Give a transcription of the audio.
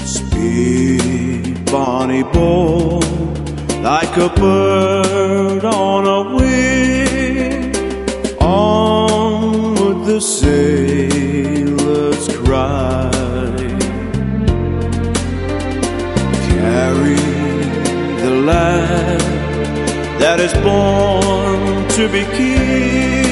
Speed, Bonnie Boy, like a bird on a wing, on with the sailors cry. Carry the lad that is born to be king.